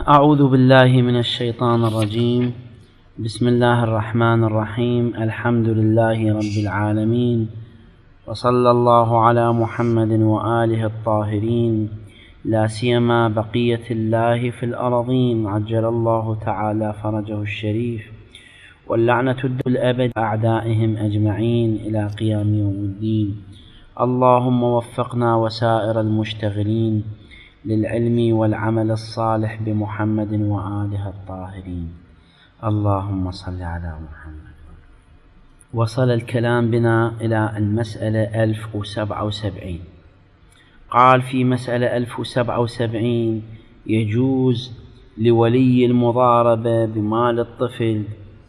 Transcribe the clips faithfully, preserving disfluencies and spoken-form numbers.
أعوذ بالله من الشيطان الرجيم. بسم الله الرحمن الرحيم. الحمد لله رب العالمين، وصلى الله على محمد وآله الطاهرين، لا سيما بقية الله في الأرضين، عجل الله تعالى فرجه الشريف، واللعنة الأبد أعدائهم أجمعين إلى قيام يوم الدين. اللهم وفقنا وسائر المشتغلين للعلم والعمل الصالح بمحمد وآله الطاهرين. اللهم صل على محمد. وصل الكلام بنا إلى المسألة ألف وسبعة وسبعين. قال في مسألة ألف وسبعة وسبعين: يجوز لولي المضاربة بمال الطفل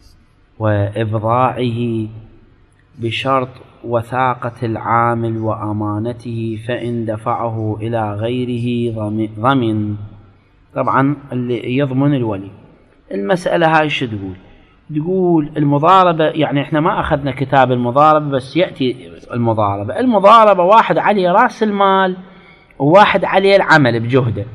وإبضاعه بشرط وثاقة العامل وأمانته، فإن دفعه إلى غيره ضمن. طبعا اللي يضمن الولي. المسألة هاي شو تقول؟ تقول المضاربة، يعني احنا ما أخذنا كتاب المضاربة، بس يأتي المضاربة المضاربة واحد عليه رأس المال وواحد عليه العمل بجهده.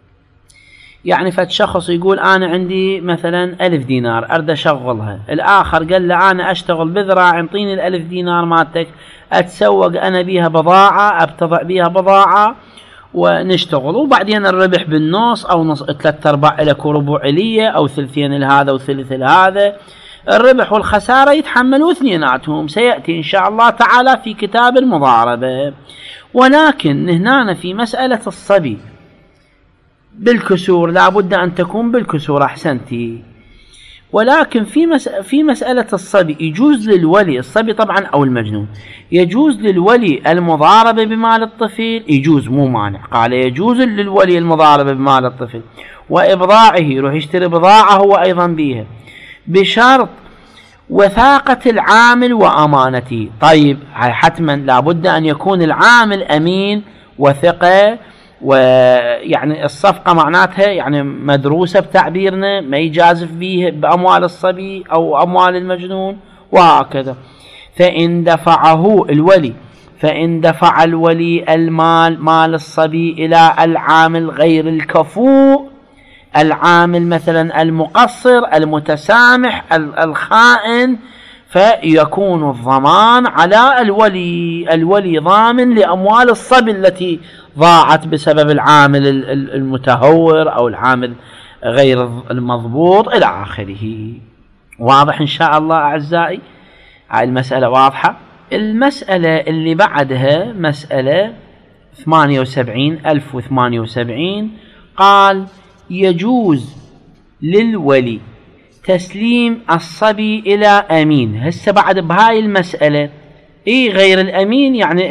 يعني فد شخص يقول أنا عندي مثلا ألف دينار أرد أشغلها، الآخر قال له أنا أشتغل بذراع، انطيني الألف دينار مالتك أتسوق أنا بيها بضاعة، أبتضع بيها بضاعة ونشتغل، وبعدين الربح بالنص أو نص ثلاثة أرباع لك وربع لي، أو ثلثين لهذا وثلث لهذا. الربح والخسارة يتحملوا اثنيناتهم، سيأتي إن شاء الله تعالى في كتاب المضاربة. ولكن هنا في مسألة الصبي بالكسور لابد أن تكون بالكسور، أحسنتي. ولكن في مس... في مسألة الصبي يجوز للولي، الصبي طبعا أو المجنون، يجوز للولي المضاربة بمال الطفل، يجوز مو مانع. قال يجوز للولي المضاربة بمال الطفل وإبضاعه، يروح يشتري بضاعة هو أيضا بيها بشرط وثاقة العامل وأمانته. طيب حتما لابد أن يكون العامل أمين وثقة، ويعني الصفقة معناتها يعني مدروسة بتعبيرنا، ما يجازف به بأموال الصبي أو أموال المجنون وهكذا. فإن دفعه الولي فإن دفع الولي المال مال الصبي إلى العامل غير الكفؤ، العامل مثلا المقصر المتسامح الخائن، فيكون الضمان على الولي. الولي ضامن لأموال الصبي التي ضاعت بسبب العامل المتهور أو العامل غير المضبوط إلى آخره. واضح إن شاء الله أعزائي؟ هاي المسألة واضحة. المسألة اللي بعدها مسألة ثمانية وسبعين ألف وثمانية وسبعين. قال يجوز للولي تسليم الصبي إلى أمين. هسه بعد بهاي المسألة إيه غير الأمين، يعني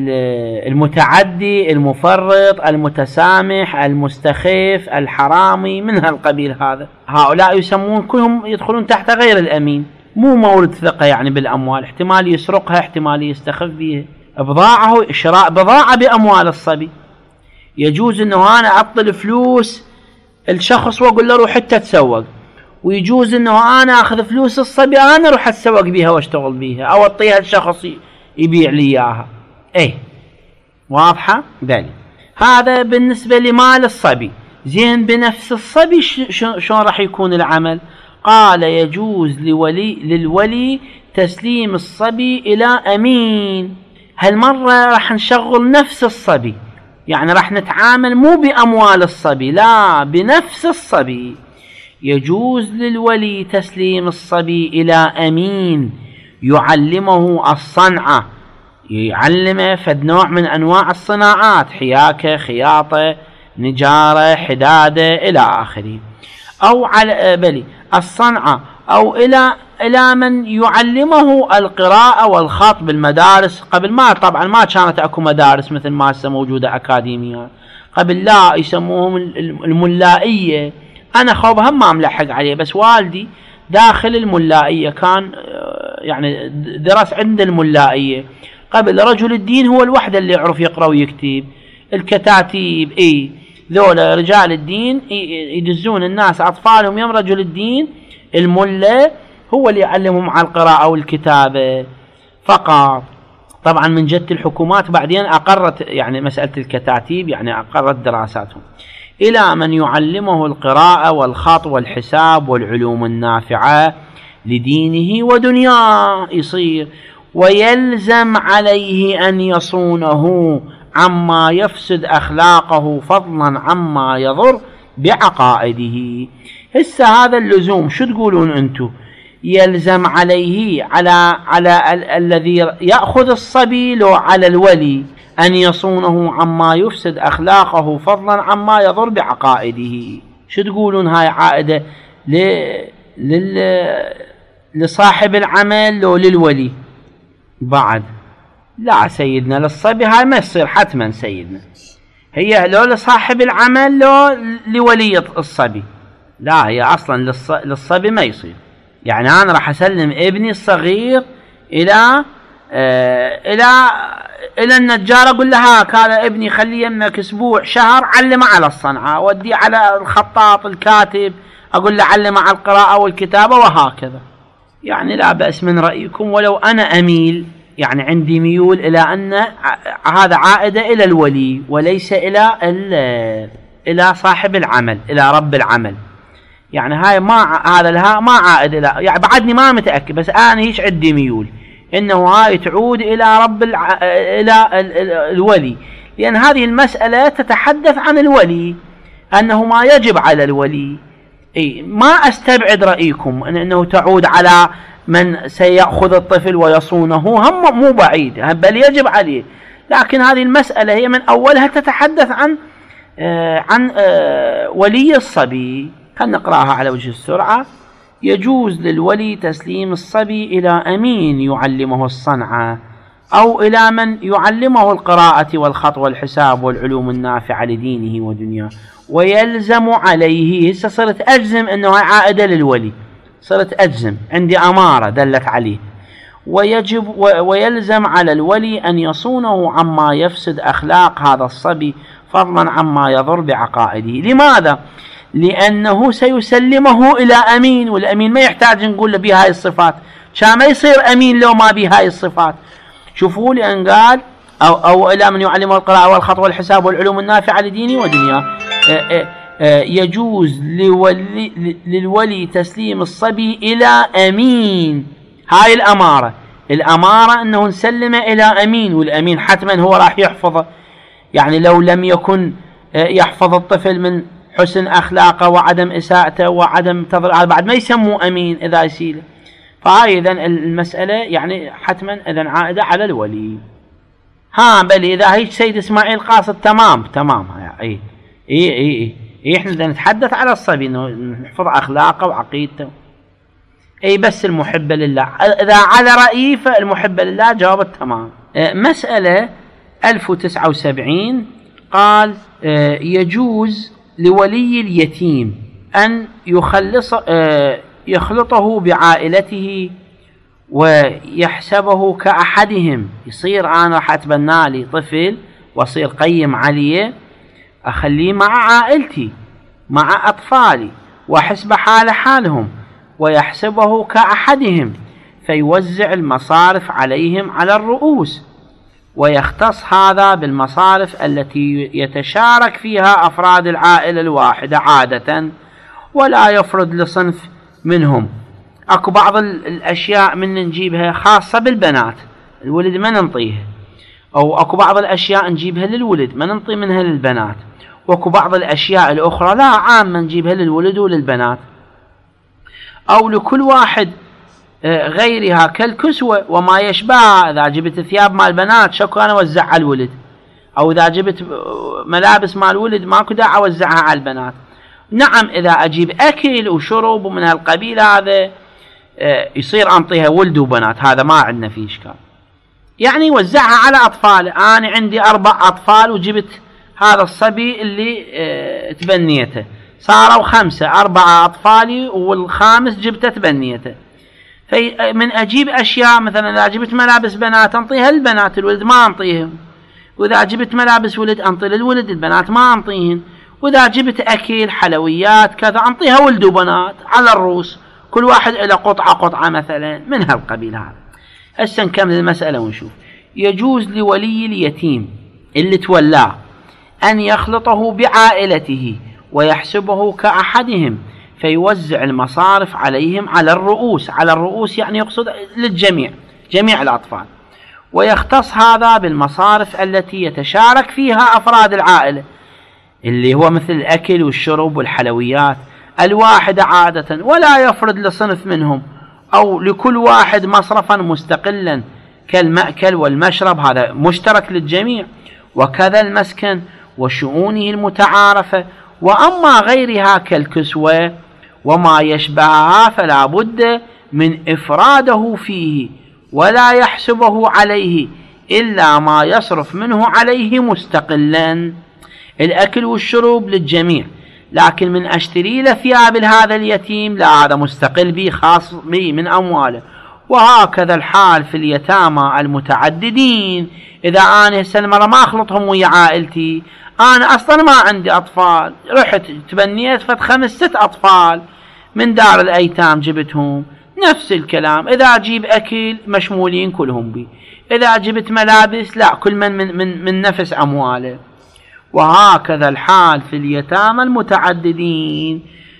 المتعدي المفرط المتسامح المستخف الحرامي من هالقبيل، هذا هؤلاء يسمون كلهم يدخلون تحت غير الأمين، مو مورد ثقة يعني بالأموال، احتمال يسرقها احتمال يستخف بها. بضاعة، شراء بضاعة بأموال الصبي، يجوز أنه أنا أعطي فلوس الشخص وأقول له روح حتى تسوق، ويجوز أنه أنا أخذ فلوس الصبي أنا أروح أتسوق بيها واشتغل بيها، أو أعطيها الشخص يبيع لي إياها. إيه واضحة؟ بل هذا بالنسبة لمال الصبي. زين بنفس الصبي شلون راح يكون العمل؟ قال يجوز لولي للولي تسليم الصبي إلى أمين. هالمرة راح نشغل نفس الصبي، يعني راح نتعامل مو بأموال الصبي، لا بنفس الصبي. يجوز للولي تسليم الصبي إلى أمين يعلمه الصنعة، يعلمه فد نوع من أنواع الصناعات، حياكة خياطة نجارة حدادة إلى آخره، أو على بلي الصنعة، أو إلى إلى من يعلمه القراءة والخط بالمدارس. قبل ما طبعا ما كانت أكو مدارس مثل ما هسه موجودة أكاديميات، قبل لا يسموهم الملائية. أنا خوب هم ما ملحق عليه، بس والدي داخل الملائية كان يعني درس عند الملائية. قبل رجل الدين هو الوحدة اللي يعرف يقرأ ويكتب، الكتاتيب إيه ذولا رجال الدين يدزون الناس أطفالهم يوم رجل الدين، الملا هو اللي يعلمهم على القراءة والكتابة فقط. طبعا من جهة الحكومات بعدين أقرت يعني مسألة الكتاتيب، يعني أقرت دراساتهم. إلى من يعلمه القراءة والخط والحساب والعلوم النافعة لدينه ودنياه يصير، ويلزم عليه أن يصونه عما يفسد أخلاقه فضلا عما يضر بعقائده. هسه هذا اللزوم شو تقولون أنتم؟ يلزم عليه على على ال الذي يأخذ الصبي لو على الولي أن يصونه عما يفسد أخلاقه فضلا عما يضر بعقائده؟ شو تقولون؟ هاي عائدة لل لصاحب العمل لو للولي؟ بعد لا سيدنا، للصبي هاي ما يصير حتما سيدنا، هي لو لصاحب العمل لو لولي الصبي، لا هي أصلا للصبي ما يصير. يعني أنا راح أسلم ابني الصغير إلى آه إلى إلى النجار، أقول له هاك هذا ابني خليه يمك أسبوع شهر علمه على الصنعة، ودي على الخطاط الكاتب أقول له علمه على القراءة والكتابة وهكذا. يعني لا بأس من رأيكم، ولو أنا أميل يعني عندي ميول إلى أن هذا عائدة إلى الولي وليس إلى إلى صاحب العمل، إلى رب العمل. يعني هاي ما هذا لها ما عائد إلى، يعني بعدني ما متأكد، بس أنا هيش عندي ميول إنه هاي تعود إلى رب الع... إلى الولي، لأن هذه المسألة تتحدث عن الولي أنه ما يجب على الولي. إيه ما أستبعد رأيكم أنه تعود على من سيأخذ الطفل ويصونه، هم مو بعيد بل يجب عليه، لكن هذه المسألة هي من أولها تتحدث عن آه عن آه ولي الصبي. خلينا نقرأها على وجه السرعة. يجوز للولي تسليم الصبي إلى أمين يعلمه الصنعة أو إلى من يعلمه القراءة والخط والحساب والعلوم النافعة لدينه ودنياه، ويلزم عليه. هسه صرت أجزم أنه عائدة للولي، صرت أجزم عندي أمارة دلت عليه. ويجب ويلزم على الولي أن يصونه عما يفسد أخلاق هذا الصبي فضلا عما يضر بعقائده. لماذا؟ لأنه سيسلمه إلى أمين، والأمين ما يحتاج نقول له بهاي الصفات، كان ما يصير أمين لو ما بهاي الصفات. شوفوا لأن قال أو, أو إلى من يعلمه القراءة والخط والحساب والعلوم النافعة لدينه ودنياه. يجوز لولي للولي تسليم الصبي إلى أمين. هاي الأمارة، الأمارة أنه نسلمه إلى أمين، والأمين حتما هو راح يحفظه. يعني لو لم يكن يحفظ الطفل من حسن أخلاقه وعدم إساءته وعدم تضرر بعد ما يسموه أمين إذا يسيله. فهاي إذن المسألة يعني حتما إذن عائدة على الولي. ها بل إذا هيك سيد إسماعيل قاصد تمام تمام. أي إي إي إي, إي إحنا بدنا نتحدث على الصبي إنه نحفظ أخلاقه وعقيدته. أي بس المحبة لله، إذا على رأيي فالمحبة لله جاوبت تمام. مسألة ألف وتسعة وسبعين قال يجوز لولي اليتيم أن يخلص يخلطه بعائلته ويحسبه كأحدهم. يصير أنا راح أتبنى لي طفل وأصير قيم عليه، أخليه مع عائلتي مع أطفالي وأحسب حال حالهم ويحسبه كأحدهم، فيوزع المصارف عليهم على الرؤوس، ويختص هذا بالمصارف التي يتشارك فيها أفراد العائلة الواحدة عادة، ولا يفرض لصنف منهم. أكو بعض الأشياء من نجيبها خاصة بالبنات، الولد ما ننطيها، أو أكو بعض الأشياء نجيبها للولد ما ننطي منها للبنات، وأكو بعض الأشياء الأخرى لا عامة نجيبها للولد وللبنات، أو لكل واحد غيرها كالكسوة وما يشبهها. إذا جبت ثياب مال البنات شكو أنا أوزعها على الولد، أو إذا جبت ملابس مال الولد ماكو داعي أوزعها على البنات. نعم إذا أجيب أكل وشرب ومن هالقبيل هذا يصير أنطيها ولد وبنات، هذا ما عندنا فيه إشكال. يعني وزعها على أطفال. أنا عندي أربع أطفال وجبت هذا الصبي اللي تبنيته، صاروا خمسة، أربعة أطفالي والخامس جبته تبنيته. فمن أجيب أشياء مثلا إذا جبت ملابس بنات أنطيها للبنات، الولد ما أنطيهم، وإذا جبت ملابس ولد أنطي للولد، البنات ما أنطيهن، وإذا جبت أكل حلويات كذا أنطيها ولد وبنات على الروس، كل واحد إلى قطعة قطعة مثلا من هالقبيل هذا. هسه نكمل المسألة ونشوف. يجوز لولي اليتيم اللي تولاه أن يخلطه بعائلته ويحسبه كأحدهم فيوزع المصارف عليهم على الرؤوس، على الرؤوس يعني يقصد للجميع، جميع الأطفال، ويختص هذا بالمصارف التي يتشارك فيها أفراد العائلة اللي هو مثل الأكل والشرب والحلويات الواحدة عادة، ولا يفرض لصنف منهم أو لكل واحد مصرفا مستقلا كالمأكل والمشرب، هذا مشترك للجميع، وكذا المسكن وشؤونه المتعارفة. وأما غيرها كالكسوة وما يشبهها فلا بد من إفراده فيه، ولا يحسبه عليه إلا ما يصرف منه عليه مستقلا. الأكل والشرب للجميع، لكن من أشتري له ثياب هذا اليتيم لا، هذا مستقل به خاص به من أمواله. وهكذا الحال في اليتامى المتعددين. إذا أنا هسه المرة ما أخلطهم ويا عائلتي، أنا أصلا ما عندي أطفال، رحت تبنيت فت خمس ست أطفال من دار الأيتام جبتهم، نفس الكلام. إذا أجيب أكل مشمولين كلهم بي، إذا جبت ملابس لا، كل من من, من, من نفس أمواله. وهكذا الحال في اليتامى المتعددين.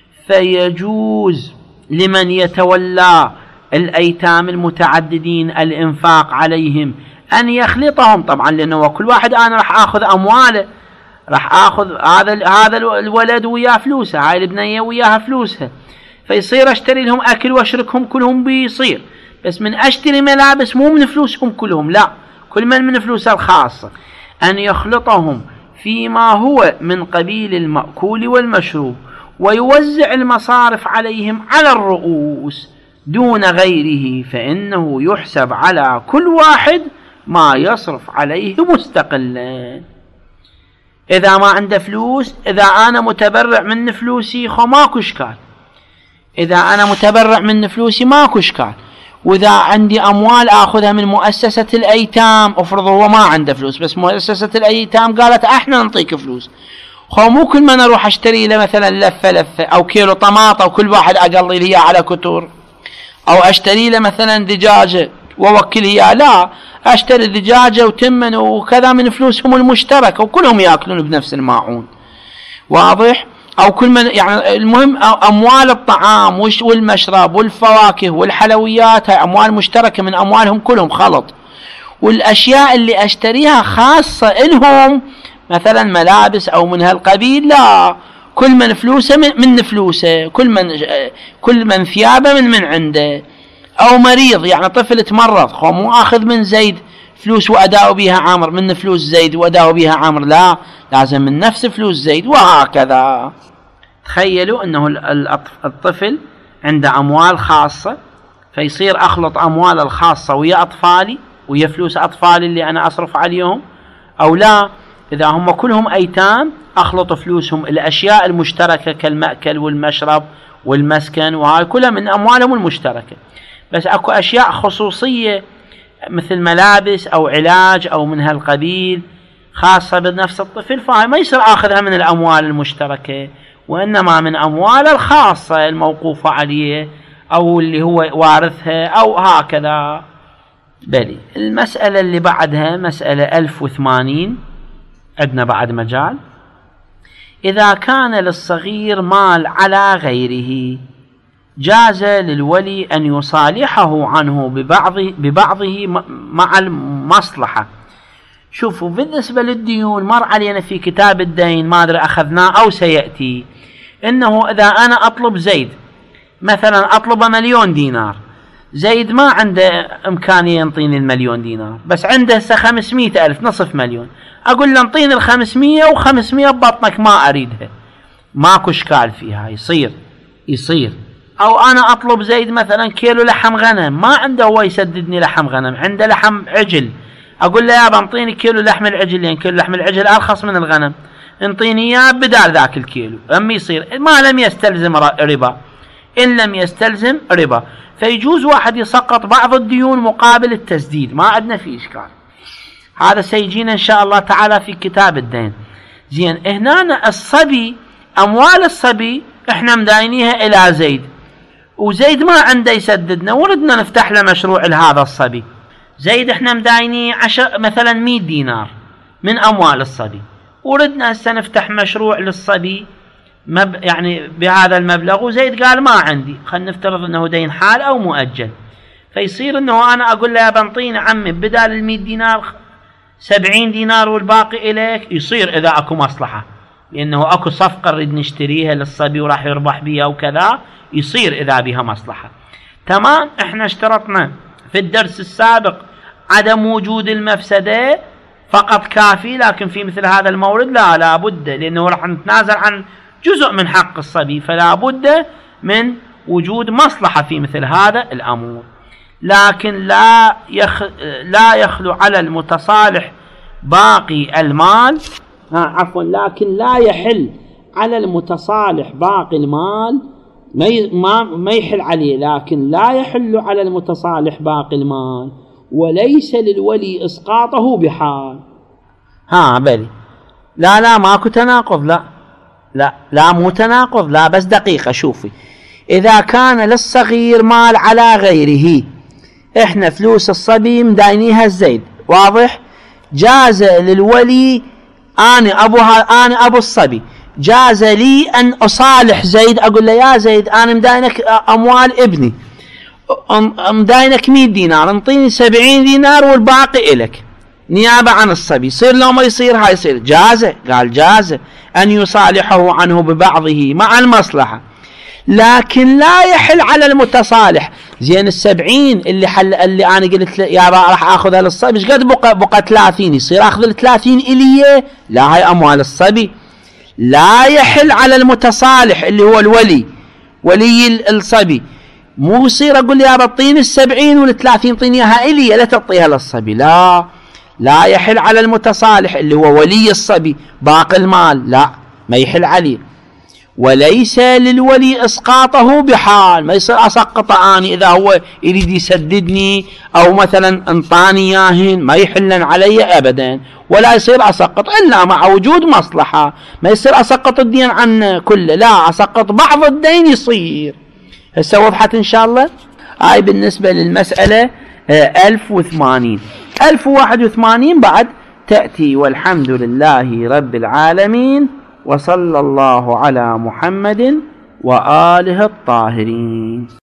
فيجوز لمن يتولى الأيتام المتعددين الإنفاق عليهم أن يخلطهم، طبعا لأنه كل واحد أنا راح أخذ أمواله، راح أخذ هذا هذا الولد وياه فلوسه، هاي البنية وياها فلوسها، فيصير أشتري لهم أكل وأشركهم كلهم بيصير، بس من أشتري ملابس مو من فلوسهم كلهم، لا، كل من من فلوسه الخاصة. أن يخلطهم فيما هو من قبيل المأكول والمشروب، ويوزع المصارف عليهم على الرؤوس دون غيره، فإنه يحسب على كل واحد ما يصرف عليه مستقلا. إذا ما عنده فلوس، إذا أنا متبرع من فلوسي خو ماكو إشكال، إذا أنا متبرع من فلوسي ماكو إشكال. وإذا عندي أموال آخذها من مؤسسة الأيتام، أفرض هو ما عنده فلوس بس مؤسسة الأيتام قالت إحنا نعطيك فلوس، خو مو كل ما أروح أشتري له مثلا لفة لفة أو كيلو طماطة وكل واحد أقلي لي على كتور، أو أشتري له مثلا دجاجة ووكل إياه، لا، أشتري دجاجة وتمن وكذا من فلوسهم المشتركة وكلهم يأكلون بنفس الماعون، واضح؟ أو كل من يعني المهم أموال الطعام والمشرب والفواكه والحلويات هاي أموال مشتركة من أموالهم كلهم خلط. والأشياء اللي أشتريها خاصة إلهم مثلا ملابس أو من هالقبيل، لا، كل من فلوسه من, من فلوسه، كل من كل من ثيابه من من عنده. أو مريض يعني طفل تمرض، خو مو أخذ من زيد فلوس وأداء بها عامر، من فلوس زيد وأداء بها عامر، لا، لازم من نفس فلوس زيد، وهكذا. تخيلوا أنه الطفل عنده أموال خاصة، فيصير أخلط أموال الخاصة ويا أطفالي ويا فلوس أطفالي اللي أنا أصرف عليهم، أو لا، إذا هم كلهم أيتام أخلط فلوسهم الأشياء المشتركة كالمأكل والمشرب والمسكن، وهاي كلها من أموالهم المشتركة. بس أكو أشياء خصوصية مثل ملابس أو علاج أو من هالقبيل خاصة بنفس الطفل، فهي ما يصير أخذها من الأموال المشتركة، وإنما من أموال الخاصة الموقوفة عليه أو اللي هو وارثها أو هكذا. بلي المسألة اللي بعدها مسألة ألف وثمانين، عندنا بعد مجال. إذا كان للصغير مال على غيره جاز للولي أن يصالحه عنه ببعض ببعضه مع المصلحة. شوفوا بالنسبة للديون مر علينا في كتاب الدين، ما أدري أخذناه أو سيأتي، إنه إذا أنا أطلب زيد مثلا أطلب مليون دينار، زيد ما عنده إمكانية ينطيني المليون دينار، بس عنده خمسمائة ألف، نصف مليون، أقول له انطيني الخمسمائة وخمسمائة ببطنك ما أريدها، ماكو إشكال فيها، يصير يصير. أو أنا أطلب زيد مثلا كيلو لحم غنم، ما عنده هو يسددني لحم غنم، عنده لحم عجل، أقول له يا بنطيني كيلو لحم العجل، لأن كيلو لحم العجل أرخص من الغنم، انطيني إياه بدال ذاك الكيلو. أم يصير ما لم يستلزم ربا، إن لم يستلزم ربا، فيجوز واحد يسقط بعض الديون مقابل التسديد، ما عندنا فيه إشكال. هذا سيجينا إن شاء الله تعالى في كتاب الدين. زين، هنا الصبي أموال الصبي إحنا مداينيها إلى زيد، وزيد ما عنده يسددنا، وردنا نفتح له مشروع لهذا الصبي. زيد إحنا مداينيه عشر مثلا مئة دينار من أموال الصبي، وردنا هسه نفتح مشروع للصبي مب يعني بهذا المبلغ، وزيد قال ما عندي، خلينا نفترض انه دين حال او مؤجل، فيصير انه انا اقول له يا بنطيني عمي بدال المئة دينار سبعين دينار والباقي اليك، يصير اذا اكو مصلحة، لانه اكو صفقة نريد نشتريها للصبي وراح يربح بها وكذا، يصير اذا بها مصلحة. تمام. احنا اشترطنا في الدرس السابق عدم وجود المفسدة فقط كافي، لكن في مثل هذا المورد لا لا بد، لانه راح نتنازل عن جزء من حق الصبي، فلا بد من وجود مصلحة في مثل هذا الامور. لكن لا يخ... لا يخلو على المتصالح باقي المال، ها عفوا لكن لا يحل على المتصالح باقي المال، ما ي... ما ما يحل عليه، لكن لا يحل على المتصالح باقي المال، وليس للولي اسقاطه بحال. ها بلي لا لا ماكو تناقض، لا لا لا مو تناقض، لا بس دقيقة شوفي، إذا كان للصغير مال على غيره، إحنا فلوس الصبي مداينيها الزيد، واضح؟ جاز للولي، أنا أبوها أنا أبو الصبي، جاز لي أن أصالح زيد، أقول له يا زيد أنا مداينك أموال ابني، مداينك مئة دينار، انطيني سبعين دينار والباقي إلك نيابة عن الصبي، يصير لو ما يصير؟ هاي يصير. جازة؟ قال جازة أن يصالحه عنه ببعضه مع المصلحة، لكن لا يحل على المتصالح. زين السبعين اللي حل اللي أنا قلت يا راح أخذها للصبي، ايش قد بقى بقى ثلاثين، يصير أخذ الثلاثين إلي؟ لا، هاي أموال الصبي. لا يحل على المتصالح اللي هو الولي، ولي الصبي، مو يصير أقول يا بطيني السبعين والثلاثين طيني إياها إلي لا تعطيها للصبي، لا لا يحل على المتصالح اللي هو ولي الصبي باقي المال، لا ما يحل عليه. وليس للولي اسقاطه بحال، ما يصير اسقطه اني اذا هو يريد يسددني او مثلا انطاني ياهن، ما يحلن علي ابدا، ولا يصير اسقط الا مع وجود مصلحه، ما يصير اسقط الدين عن كله، لا اسقط بعض الدين يصير. هسه وضحت ان شاء الله. هاي بالنسبه للمساله ألف وثمانين. ألف وواحد وثمانين بعد تأتي والحمد لله رب العالمين، وصلى الله على محمد وآله الطاهرين.